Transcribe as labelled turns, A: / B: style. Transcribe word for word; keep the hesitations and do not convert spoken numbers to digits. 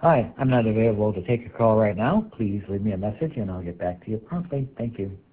A: Hi, I'm not available to take a call right now. Please leave me a message and I'll get back to you promptly. Thank you.